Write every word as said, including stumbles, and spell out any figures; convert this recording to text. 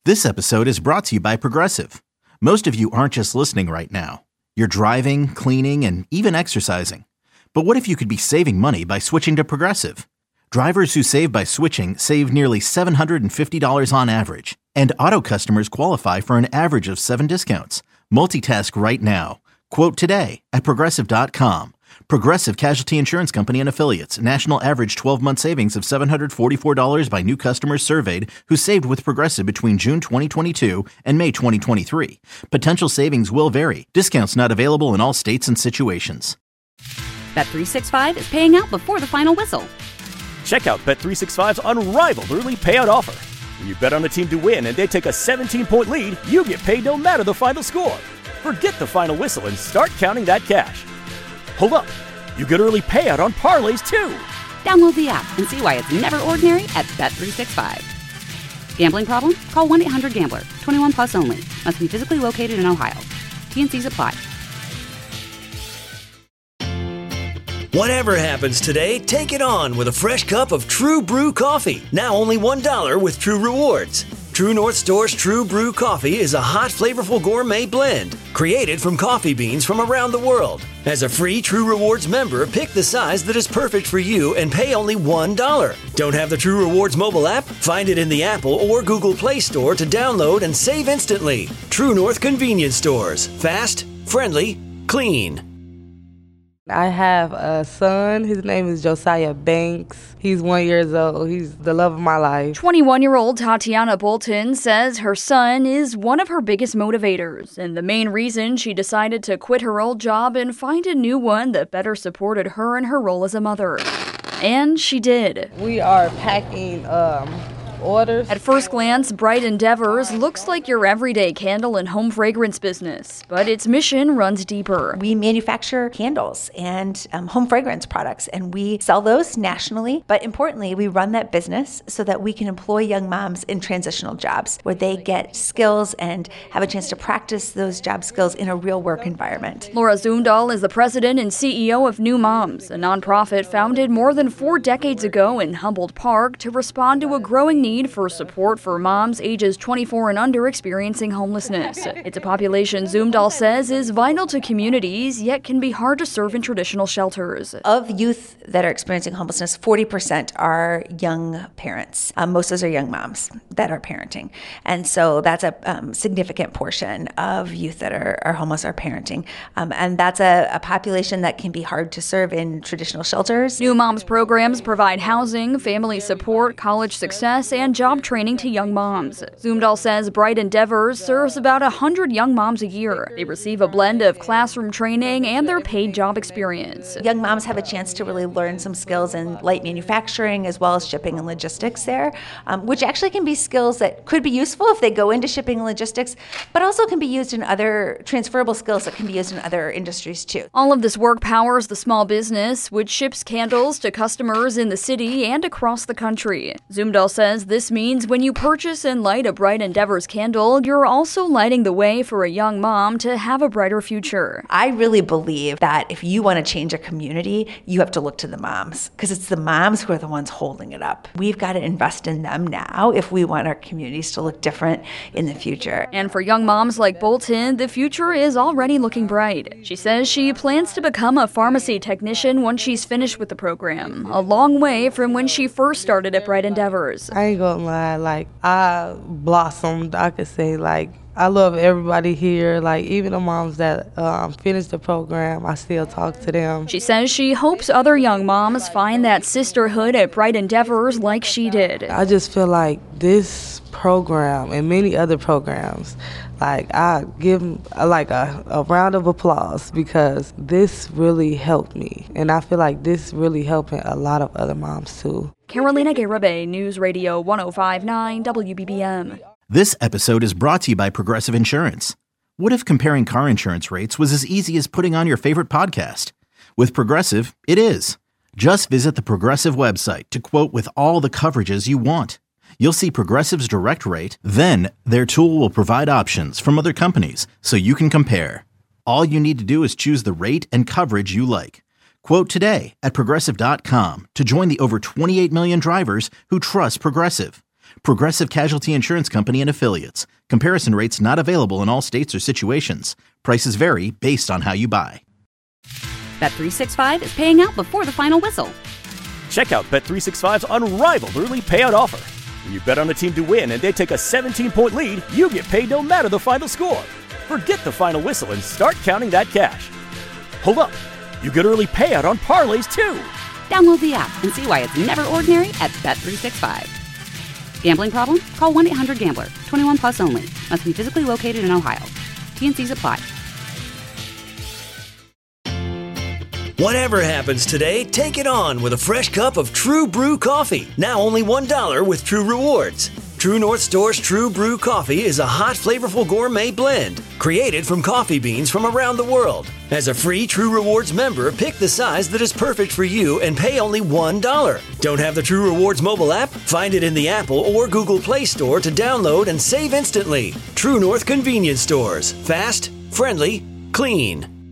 This episode is brought to you by Progressive. Most of you aren't just listening right now. You're driving, cleaning, and even exercising. But what if you could be saving money by switching to Progressive? Drivers who save by switching save nearly seven hundred fifty dollars on average. And auto customers qualify for an average of seven discounts. Multitask right now. Quote today at Progressive dot com. Progressive Casualty Insurance Company and Affiliates. National average twelve-month savings of seven hundred forty-four dollars by new customers surveyed who saved with Progressive between June twenty twenty-two and May twenty twenty-three. Potential savings will vary. Discounts not available in all states and situations. Bet three sixty-five is paying out before the final whistle. Check out Bet three sixty-five's unrivaled early payout offer. When you bet on a team to win and they take a seventeen-point lead, you get paid no matter the final score. Forget the final whistle and start counting that cash. Hold up, you get early payout on parlays too. Download the app and see why it's never ordinary at Bet three sixty-five. Gambling problem? Call one eight hundred gambler. twenty-one plus only. Must be physically located in Ohio. T N Cs apply. Whatever happens today, take it on with a fresh cup of True Brew coffee. Now only one dollar with True Rewards. True North Store's True Brew coffee is a hot, flavorful gourmet blend created from coffee beans from around the world. As a free True Rewards member, pick the size that is perfect for you and pay only one dollar. Don't have the True Rewards mobile app? Find it in the Apple or Google Play Store to download and save instantly. True North Convenience Stores. Fast, friendly, clean. I have a son. His name is Josiah Banks. He's one years old. He's the love of my life. twenty-one-year-old Tatiana Bolton says her son is one of her biggest motivators and the main reason she decided to quit her old job and find a new one that better supported her in her role as a mother. And she did. We are packing um, orders. At first glance, Bright Endeavors looks like your everyday candle and home fragrance business, but its mission runs deeper. We manufacture candles and um, home fragrance products, and we sell those nationally. But importantly, we run that business so that we can employ young moms in transitional jobs where they get skills and have a chance to practice those job skills in a real work environment. Laura Zumdahl is the president and C E O of New Moms, a nonprofit founded more than four decades ago in Humboldt Park to respond to a growing need for support for moms ages twenty-four and under experiencing homelessness. It's a population Zumdahl says is vital to communities, yet can be hard to serve in traditional shelters. Of youth that are experiencing homelessness, forty percent are young parents. Um, most of those are young moms that are parenting. And so that's a um, significant portion of youth that are, are homeless are parenting. Um, and that's a, a population that can be hard to serve in traditional shelters. New Moms programs provide housing, family support, college success, and and job training to young moms. Zumdahl says Bright Endeavors serves about one hundred young moms a year. They receive a blend of classroom training and their paid job experience. Young moms have a chance to really learn some skills in light manufacturing as well as shipping and logistics there, um, which actually can be skills that could be useful if they go into shipping and logistics, but also can be used in other transferable skills that can be used in other industries too. All of this work powers the small business, which ships candles to customers in the city and across the country. Zumdahl says this means when you purchase and light a Bright Endeavors candle, you're also lighting the way for a young mom to have a brighter future. I really believe that if you want to change a community, you have to look to the moms, because it's the moms who are the ones holding it up. We've got to invest in them now if we want our communities to look different in the future. And for young moms like Bolton, the future is already looking bright. She says she plans to become a pharmacy technician once she's finished with the program, a long way from when she first started at Bright Endeavors. I ain't gonna lie, like, I blossomed, I could say, like, I love everybody here, like, even the moms that um, finished the program, I still talk to them. She says she hopes other young moms find that sisterhood at Bright Endeavors like she did. I just feel like this program and many other programs, like, I give them, like, a, a round of applause because this really helped me, and I feel like this really helping a lot of other moms, too. Carolina Garibay, News Radio one oh five point nine W B B M. This episode is brought to you by Progressive Insurance. What if comparing car insurance rates was as easy as putting on your favorite podcast? With Progressive, it is. Just visit the Progressive website to quote with all the coverages you want. You'll see Progressive's direct rate, then their tool will provide options from other companies so you can compare. All you need to do is choose the rate and coverage you like. Quote today at Progressive dot com to join the over twenty-eight million drivers who trust Progressive. Progressive Casualty Insurance Company and Affiliates. Comparison rates not available in all states or situations. Prices vary based on how you buy. Bet three sixty-five is paying out before the final whistle. Check out Bet three sixty-five's unrivaled early payout offer. When you bet on a team to win and they take a seventeen-point lead, you get paid no matter the final score. Forget the final whistle and start counting that cash. Hold up. You get early payout on parlays, too. Download the app and see why it's never ordinary at Bet three sixty-five. Gambling problem? Call one eight hundred gambler. twenty-one plus only. Must be physically located in Ohio. T N Cs apply. Whatever happens today, take it on with a fresh cup of True Brew coffee. Now only one dollar with True Rewards. True North Store's True Brew coffee is a hot, flavorful gourmet blend created from coffee beans from around the world. As a free True Rewards member, pick the size that is perfect for you and pay only one dollar. Don't have the True Rewards mobile app? Find it in the Apple or Google Play Store to download and save instantly. True North Convenience Stores. Fast, friendly, clean.